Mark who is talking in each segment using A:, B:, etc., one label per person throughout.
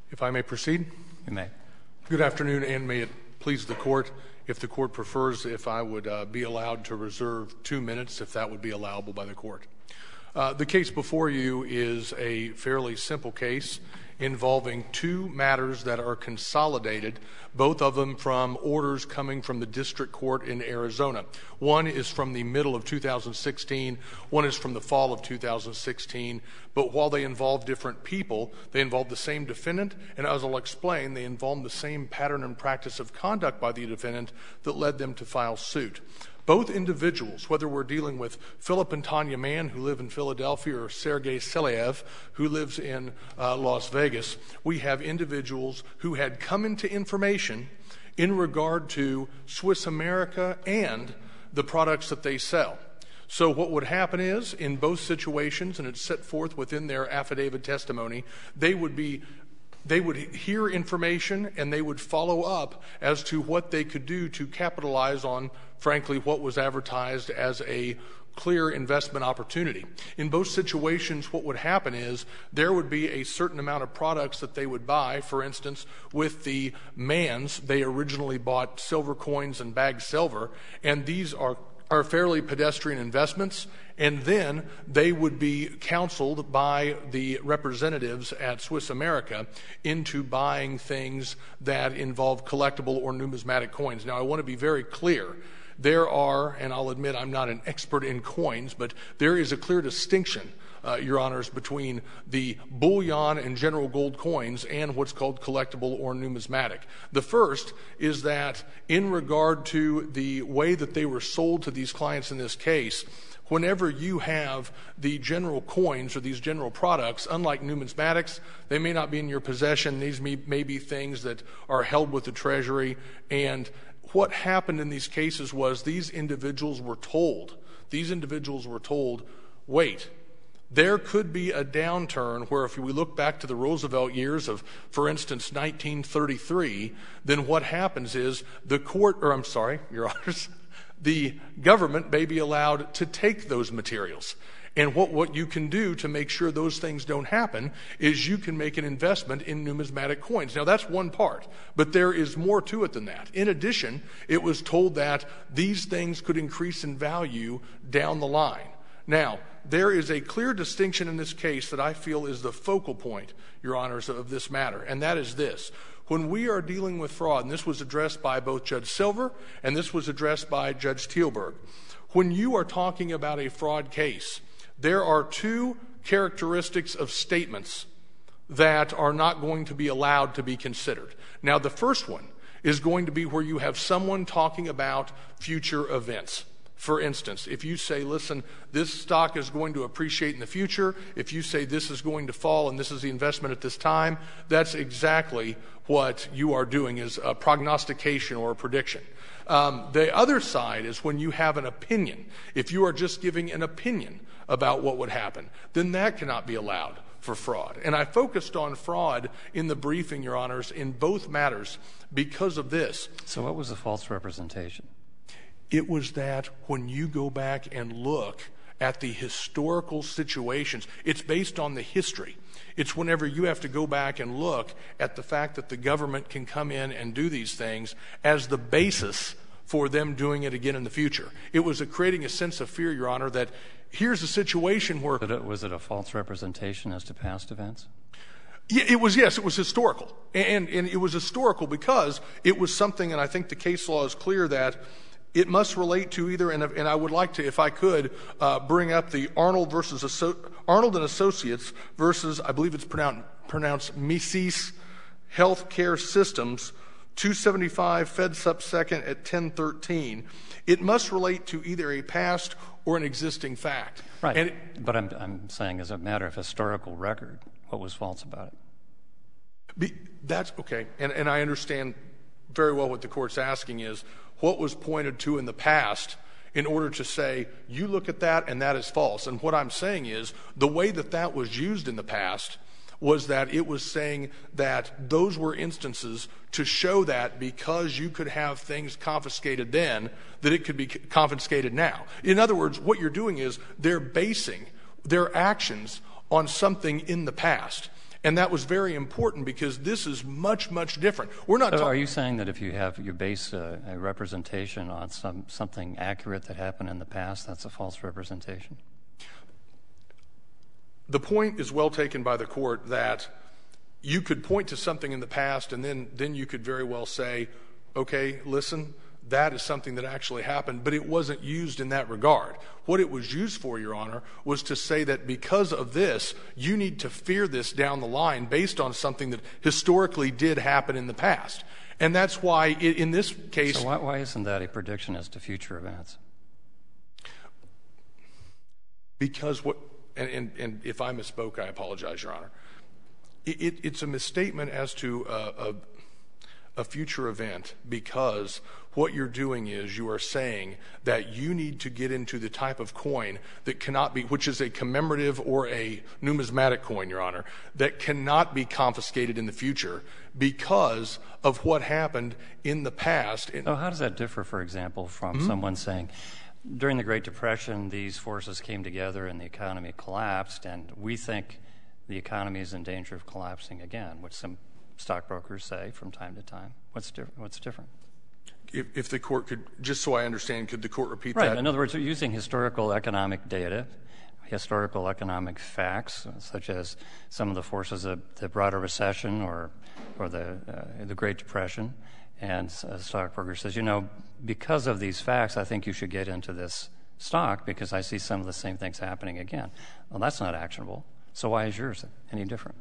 A: If I may proceed?
B: You may.
A: Good afternoon, and may it please the Court, if the Court prefers, if I would be allowed to reserve 2 minutes, if that would be allowable by the Court. The case before you is a fairly simple case involving two matters that are consolidated, both of them from orders coming from the District Court in Arizona. One is from the middle of 2016, one is from the fall of 2016, but while they involve different people, they involve the same defendant, and as I'll explain, they involve the same pattern and practice of conduct by the defendant that led them to file suit. Both individuals, whether we're dealing with Philip and Tanya Mann, who live in Philadelphia, or Sergei Selyev, who lives in Las Vegas, we have individuals who had come into information in regard to Swiss America and the products that they sell. So what would happen is, in both situations, and it's set forth within their affidavit testimony, they would hear information and they would follow up as to what they could do to capitalize on, frankly, what was advertised as a clear investment opportunity. In both situations, what would happen is there would be a certain amount of products that they would buy. For instance, with the Manns, they originally bought silver coins and bagged silver, and these are fairly pedestrian investments, and then they would be counseled by the representatives at Swiss America into buying things that involve collectible or numismatic coins. Now, I want to be very clear. There are, and I'll admit I'm not an expert in coins, but there is a clear distinction, Your Honors, between the bullion and general gold coins and what's called collectible or numismatic. The first is that in regard to the way that they were sold to these clients in this case, whenever you have the general coins or these general products, unlike numismatics, they may not be in your possession. These may be things that are held with the Treasury. And what happened in these cases was these individuals were told, wait, there could be a downturn where if we look back to the Roosevelt years of, for instance, 1933, then what happens is the government may be allowed to take those materials. And what you can do to make sure those things don't happen is you can make an investment in numismatic coins. Now, that's one part, but there is more to it than that. In addition, it was told that these things could increase in value down the line. Now, there is a clear distinction in this case that I feel is the focal point, Your Honors, of this matter, and that is this. When we are dealing with fraud, and this was addressed by both Judge Silver and this was addressed by Judge Teelberg, when you are talking about a fraud case, there are two characteristics of statements that are not going to be allowed to be considered. Now, the first one is going to be where you have someone talking about future events. For instance, if you say, listen, this stock is going to appreciate in the future, if you say this is going to fall and this is the investment at this time, that's exactly what you are doing, is a prognostication or a prediction. The other side is when you have an opinion. If you are just giving an opinion about what would happen, then that cannot be allowed for fraud. And I focused on fraud in the briefing, Your Honors, in both matters because of this.
B: So what was the false representation?
A: It was that when you go back and look at the historical situations, it's based on the history. It's whenever you have to go back and look at the fact that the government can come in and do these things as the basis for them doing it again in the future. It was creating a sense of fear, Your Honor, that here's a situation where...
B: Was it a false representation as to past events?
A: Yeah, it was historical. And it was historical because it was something, and I think the case law is clear that it must relate to either, and I would like to, if I could, bring up the Arnold and Associates versus, I believe it's pronounced Mises Healthcare Systems, 275 Fed Sup 2nd at 1013. It must relate to either a past or an existing fact.
B: Right, but I'm saying as a matter of historical record, what was false about it?
A: That's okay, and I understand very well what the Court's asking is, what was pointed to in the past in order to say, you look at that and that is false. And what I'm saying is, the way that that was used in the past was that it was saying that those were instances to show that because you could have things confiscated then, that it could be confiscated now. In other words, what you're doing is they're basing their actions on something in the past. And that was very important because this is much, much different. We're not
B: So
A: talking...
B: are you saying that if you base a representation on something accurate that happened in the past, that's a false representation?
A: The point is well taken by the court that you could point to something in the past and then you could very well say, okay, listen, that is something that actually happened, but it wasn't used in that regard. What it was used for, Your Honor, was to say that because of this, you need to fear this down the line based on something that historically did happen in the past. And that's why in this case...
B: So why isn't that a prediction as to future events?
A: Because what... And if I misspoke, I apologize, Your Honor. It's a misstatement as to a future event because what you're doing is you are saying that you need to get into the type of coin that cannot be, which is a commemorative or a numismatic coin, Your Honor, that cannot be confiscated in the future because of what happened in the past.
B: So how does that differ, for example, from someone saying, during the Great Depression, these forces came together and the economy collapsed, and we think the economy is in danger of collapsing again, which some stockbrokers say from time to time. What's different?
A: If the court could, just so I understand, could the court repeat
B: that?
A: Right.
B: In other words, using historical economic data, historical economic facts, such as some of the forces that brought a recession or the Great Depression, and a stockbroker says, because of these facts, I think you should get into this stock because I see some of the same things happening again. Well, that's not actionable. So why is yours any different?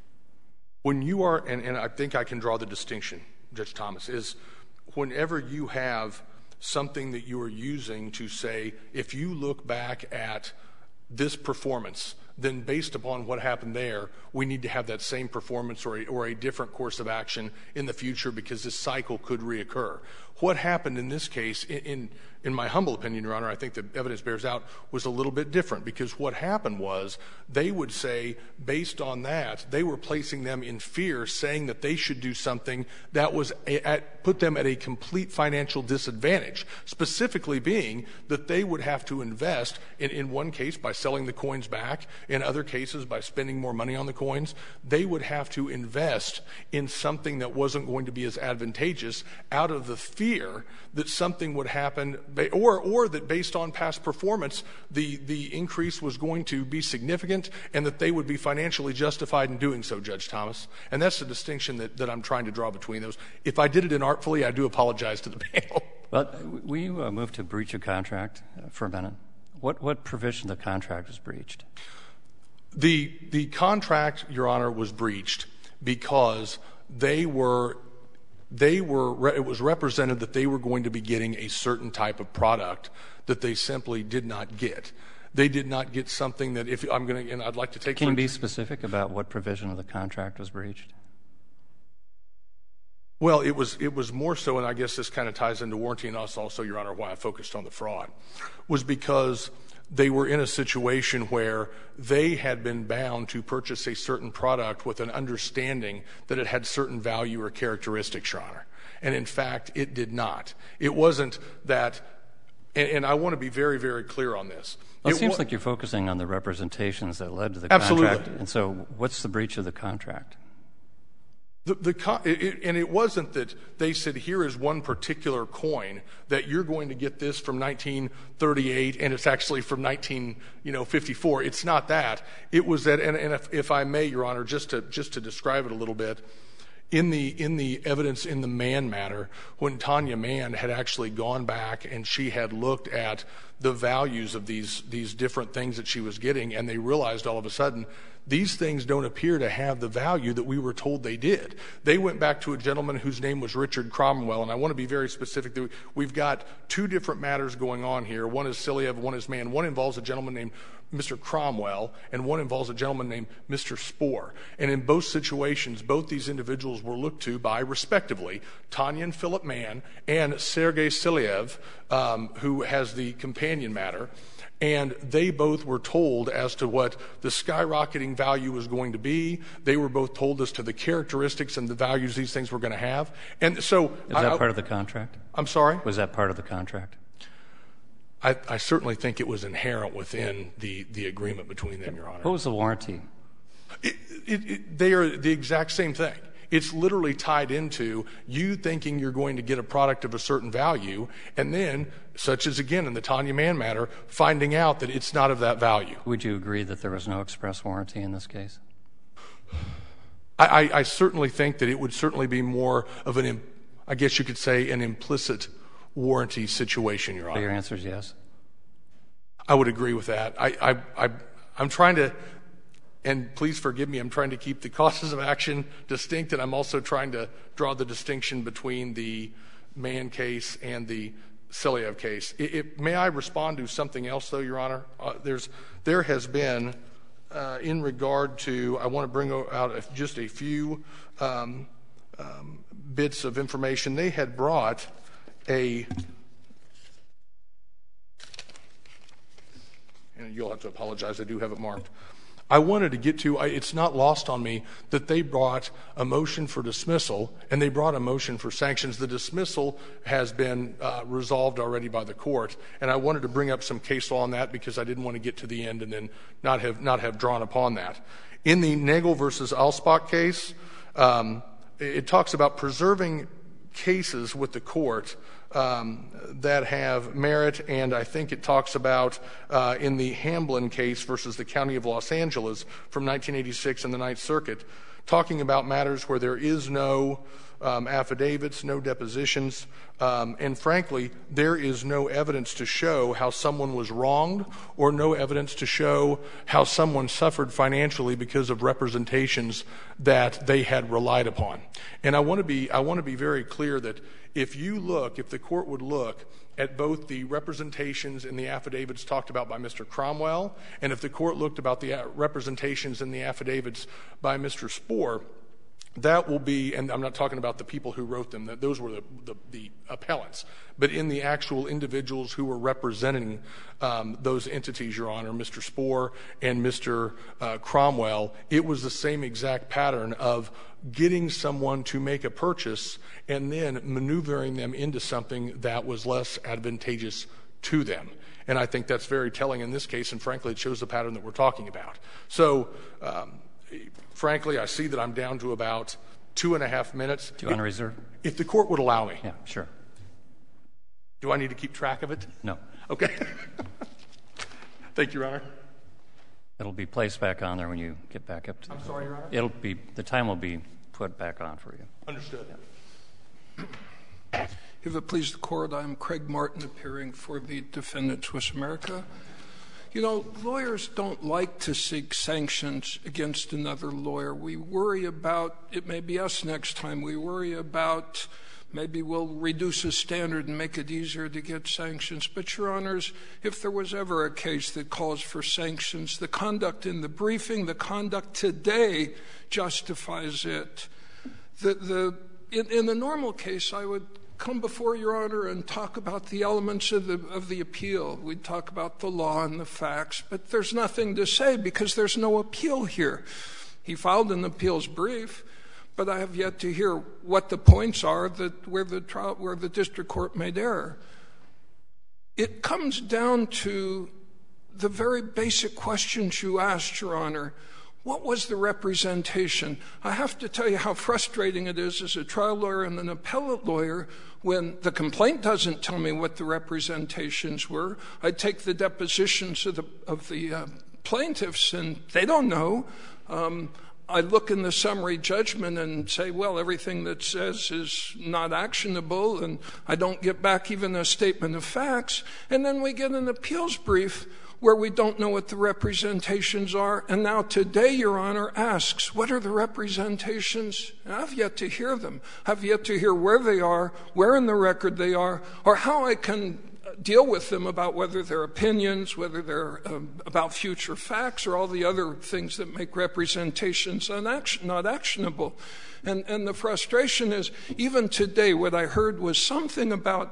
A: When you are, and I think I can draw the distinction, Judge Thomas, is whenever you have something that you are using to say, if you look back at this performance, then based upon what happened there, we need to have that same performance or a different course of action in the future because this cycle could reoccur. What happened in this case, in my humble opinion, Your Honor, I think the evidence bears out, was a little bit different because what happened was they would say, based on that, they were placing them in fear, saying that they should do something that was put them at a complete financial disadvantage, specifically being that they would have to invest, in one case by selling the coins back, in other cases by spending more money on the coins. They would have to invest in something that wasn't going to be as advantageous out of the fear that something would happen, or that based on past performance, the increase was going to be significant and that they would be financially justified in doing so, Judge Thomas. And that's the distinction that I'm trying to draw between those. If I did it inartfully, I do apologize to the panel.
B: But we moved to breach of contract for a minute. What provision of the contract was breached?
A: The contract, Your Honor, was breached because it was represented that they were going to be getting a certain type of product that they simply did not get. They did not get something that and I'd like to take...
B: Can you be specific about what provision of the contract was breached?
A: Well, it was more so, and I guess this kind of ties into warranty and us also, Your Honor, why I focused on the fraud, was because they were in a situation where they had been bound to purchase a certain product with an understanding that it had certain value or characteristics, Your Honor. And in fact, it did not. It wasn't that, and I want to be very, very clear on this.
B: Well, it seems like you're focusing on the representations that led to the
A: Absolutely.
B: Contract. And so what's the breach of the contract?
A: And it wasn't that they said, here is one particular coin that you're going to get this from 1938 and it's actually from 1954. It's not that. It was that, and if I may, Your Honor, just to describe it a little bit, in the evidence in the Mann matter, when Tanya Mann had actually gone back and she had looked at the values of these different things that she was getting, and they realized all of a sudden these things don't appear to have the value that we were told they did. They went back to a gentleman whose name was Richard Cromwell, and I want to be very specific. We've got two different matters going on here. One is Siliev, one is Mann. One involves a gentleman named Mr. Cromwell, and one involves a gentleman named Mr. Spohr. And in both situations, both these individuals were looked to by, respectively, Tanya and Philip Mann and Sergei Siliev, who has the companion matter. And they both were told as to what the skyrocketing value was going to be. They were both told as to the characteristics and the values these things were going to have. And so...
B: Is that part of the contract?
A: I'm sorry?
B: Was that part of the contract?
A: I certainly think it was inherent within the agreement between them, Your Honor.
B: What was the warranty?
A: They are the exact same thing. It's literally tied into you thinking you're going to get a product of a certain value, and then, such as again in the Tanya Mann matter, finding out that it's not of that value.
B: Would you agree that there was no express warranty in this case?
A: I certainly think that it would certainly be more of an, I guess you could say, an implicit warranty situation, Your Honor.
B: So your answer is yes?
A: I would agree with that. I'm trying to, and please forgive me, I'm trying to keep the causes of action distinct, and I'm also trying to draw the distinction between the Mann case and the Selyev case. May I respond to something else, though, Your Honor? There has been, in regard to, I want to bring out just a few bits of information. They had brought and you'll have to apologize, I do have it marked. I wanted to get to, it's not lost on me that they brought a motion for dismissal and they brought a motion for sanctions. The dismissal has been resolved already by the court, and I wanted to bring up some case law on that because I didn't want to get to the end and then not have drawn upon that. In the Nagel versus Alspach case, it talks about preserving cases with the court that have merit, and I think it talks about in the Hamblin case versus the County of Los Angeles from 1986 in the Ninth Circuit, talking about matters where there is no affidavits, no depositions, and frankly, there is no evidence to show how someone was wronged or no evidence to show how someone suffered financially because of representations that they had relied upon. And I want to be very clear that if the court would look at both the representations in the affidavits talked about by Mr. Cromwell, and if the court looked about the representations in the affidavits by Mr. Spohr, that will be, and I'm not talking about the people who wrote them, those were the appellants, but in the actual individuals who were representing those entities, Your Honor, Mr. Spohr and Mr. Cromwell, it was the same exact pattern of getting someone to make a purchase and then maneuvering them into something that was less advantageous to them. And I think that's very telling in this case, and frankly, it shows the pattern that we're talking about. So, frankly, I see that I'm down to about 2.5 minutes.
B: Do you want to reserve?
A: If the court would allow me.
B: Yeah, sure.
A: Do I need to keep track of it?
B: No.
A: Okay. Thank you, Your Honor.
B: It'll be placed back on there when you get back up to
A: I'm sorry, Your Honor?
B: The time will be put back on for you.
A: Understood.
C: Yeah. If it please the court, I'm Craig Martin, appearing for the defendant, Swiss America. You know, lawyers don't like to seek sanctions against another lawyer. We worry about, it may be us next time, we worry about maybe we'll reduce a standard and make it easier to get sanctions. But, Your Honors, if there was ever a case that calls for sanctions, the conduct in the briefing, the conduct today justifies it. In the normal case, I would come before Your Honor and talk about the elements of the appeal. We'd talk about the law and the facts, but there's nothing to say because there's no appeal here. He filed an appeals brief, but I have yet to hear what the points are where the district court made error. It comes down to the very basic questions you asked, Your Honor. What was the representation? I have to tell you how frustrating it is as a trial lawyer and an appellate lawyer when the complaint doesn't tell me what the representations were. I take the depositions of the plaintiffs and they don't know. I look in the summary judgment and say, well, everything that says is not actionable, and I don't get back even a statement of facts. And then we get an appeals brief where we don't know what the representations are. And now today, Your Honor, asks, what are the representations? And I've yet to hear them. I've yet to hear where they are, where in the record they are, or how I can deal with them about whether they're opinions, whether they're about future facts, or all the other things that make representations not actionable. And the frustration is, even today, what I heard was something about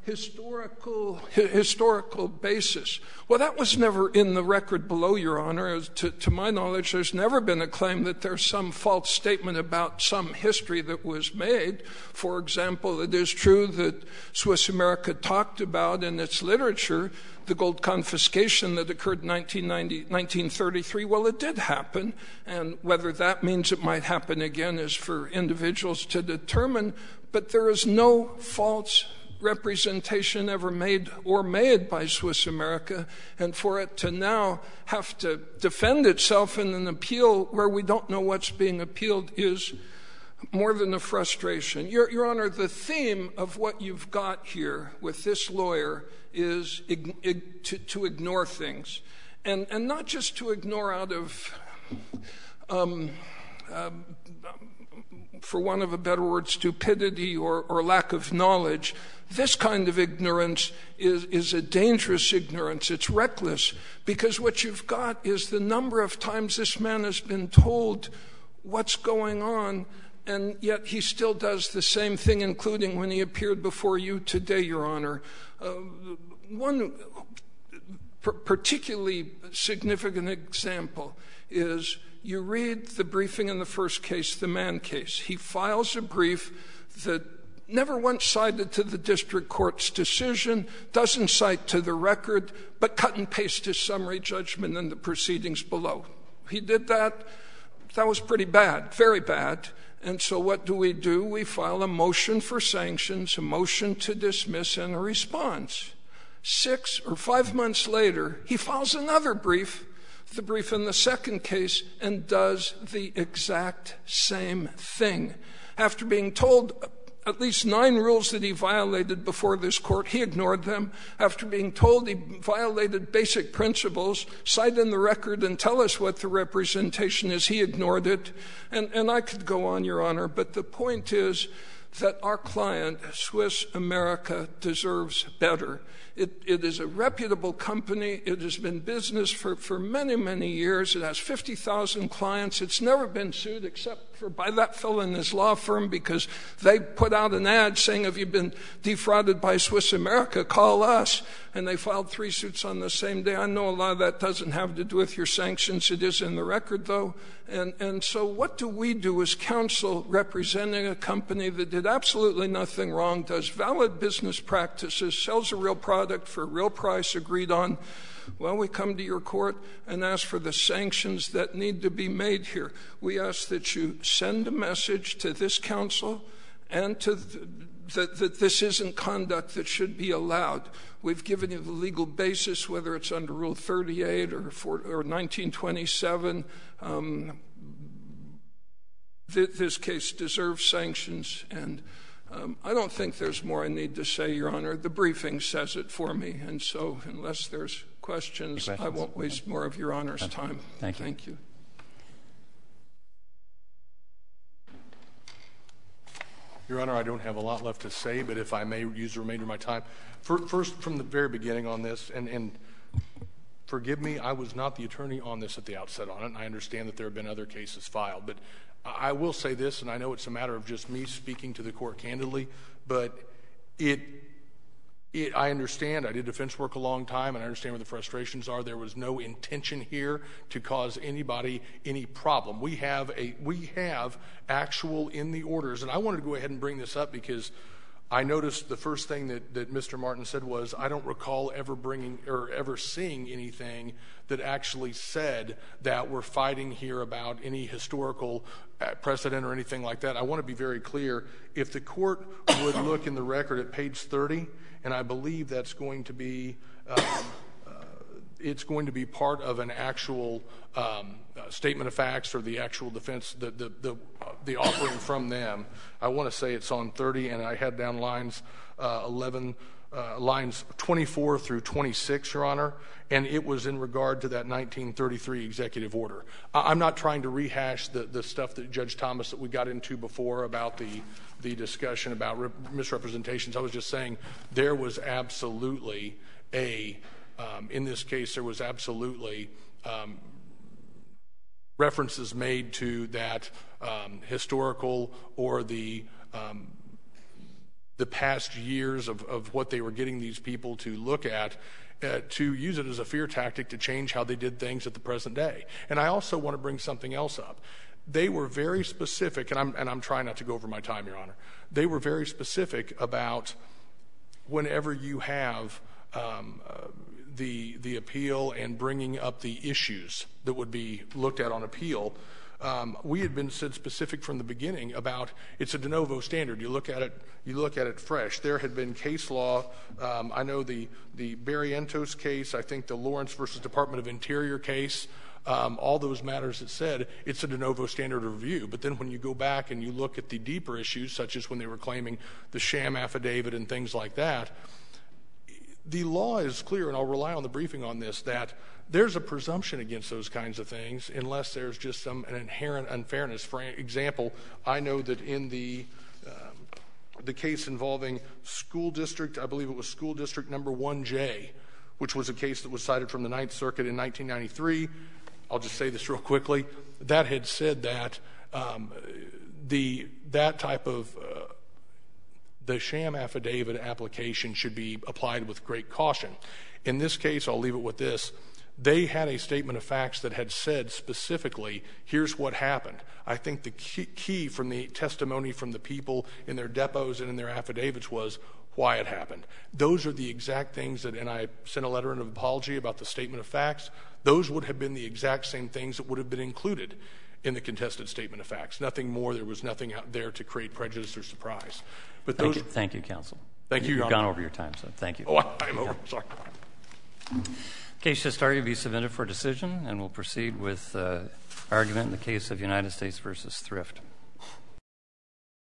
C: historical basis. Well, that was never in the record below, Your Honor. To my knowledge, there's never been a claim that there's some false statement about some history that was made. For example, it is true that Swiss America talked about in its literature the gold confiscation that occurred in 1933. Well, it did happen, and whether that means it might happen again is for individuals to determine, but there is no false representation ever made by Swiss America, and for it to now have to defend itself in an appeal where we don't know what's being appealed is more than a frustration. Your Honor, the theme of what you've got here with this lawyer is to ignore things, and not just to ignore out of, for want of a better word, stupidity or lack of knowledge. This kind of ignorance is a dangerous ignorance. It's reckless, because what you've got is the number of times this man has been told what's going on, and yet he still does the same thing, including when he appeared before you today, Your Honor. One particularly significant example is you read the briefing in the first case, the Mann case. He files a brief that never once cited to the district court's decision, doesn't cite to the record, but cut and paste his summary judgment in the proceedings below. He did that. That was pretty bad, very bad. And so what do? We file a motion for sanctions, a motion to dismiss, and a response. 6 or 5 months later, he files another brief, the brief in the second case, and does the exact same thing. After being told at least 9 rules that he violated before this court, he ignored them. After being told he violated basic principles, cite in the record and tell us what the representation is, he ignored it. And I could go on, Your Honor, but the point is that our client, Swiss America, deserves better. It is a reputable company. It has been business for many, many years. It has 50,000 clients. It's never been sued except for by that fellow in his law firm, because they put out an ad saying, if you've been defrauded by Swiss America, call us. And they filed 3 suits on the same day. I know a lot of that doesn't have to do with your sanctions. It is in the record, though. And so what do we do as counsel representing a company that did absolutely nothing wrong, does valid business practices, sells a real product for a real price agreed on? Well, we come to your court and ask for the sanctions that need to be made here. We ask that you send a message to this counsel and to that this isn't conduct that should be allowed. We've given you the legal basis, whether it's under Rule 38 or 1927. This case deserves sanctions, and I don't think there's more I need to say, Your Honor. The briefing says it for me, and so unless there's questions, I won't waste more of Your Honor's time.
B: Thank you.
C: Thank you.
A: Your Honor, I don't have a lot left to say, but if I may use the remainder of my time. First, from the very beginning on this, and forgive me, I was not the attorney on this at the outset on it, and I understand that there have been other cases filed. But I will say this, and I know it's a matter of just me speaking to the court candidly, but I understand. I did defense work a long time, and I understand where the frustrations are. There was no intention here to cause anybody any problem. We have actual in the orders, and I wanted to go ahead and bring this up because I noticed the first thing that Mr. Martin said was, I don't recall ever seeing anything that actually said that we're fighting here about any historical precedent or anything like that. I want to be very clear. If the court would look in the record at page 30, and I believe that's going to be it's going to be part of an actual statement of facts or the actual defense, the offering from them. I want to say it's on 30, and I had down lines 24 through 26, Your Honor, and it was in regard to that 1933 executive order. I'm not trying to rehash the stuff that Judge Thomas that we got into before about the discussion about misrepresentations. I was just saying there was absolutely in this case, there was absolutely references made to that historical or the the past years of what they were getting these people to look at, to use it as a fear tactic to change how they did things at the present day. And I also want to bring something else up. They were very specific, and I'm trying not to go over my time, Your Honor. They were very specific about whenever you have the appeal and bringing up the issues that would be looked at on appeal. We had been said specific from the beginning about it's a de novo standard. You look at it fresh. There had been case law. I know the Barrientos case. I think the Lawrence versus Department of Interior case. All those matters that said it's a de novo standard of review. But then when you go back and you look at the deeper issues, such as when they were claiming the sham affidavit and things like that, the law is clear, and I'll rely on the briefing on this, that there's a presumption against those kinds of things unless there's just an inherent unfairness. For example, I know that in the case involving school district, I believe it was school district number 1J, which was a case that was cited from the Ninth Circuit in 1993. I'll just say this real quickly. That had said that that type of the sham affidavit application should be applied with great caution. In this case, I'll leave it with this. They had a statement of facts that had said specifically, here's what happened. I think the key from the testimony from the people in their depots and in their affidavits was why it happened. Those are the exact things that, and I sent a letter of apology about the statement of facts, those would have been the exact same things that would have been included in the contested statement of facts. Nothing more. There was nothing out there to create prejudice or surprise. But those,
B: thank you, counsel.
A: Thank you, Your
B: You've
A: Honor.
B: gone over your time, so thank you.
A: Oh, I'm over. Sorry.
B: Case just started to be submitted for decision, and we'll proceed with argument in the case of United States versus Thrift.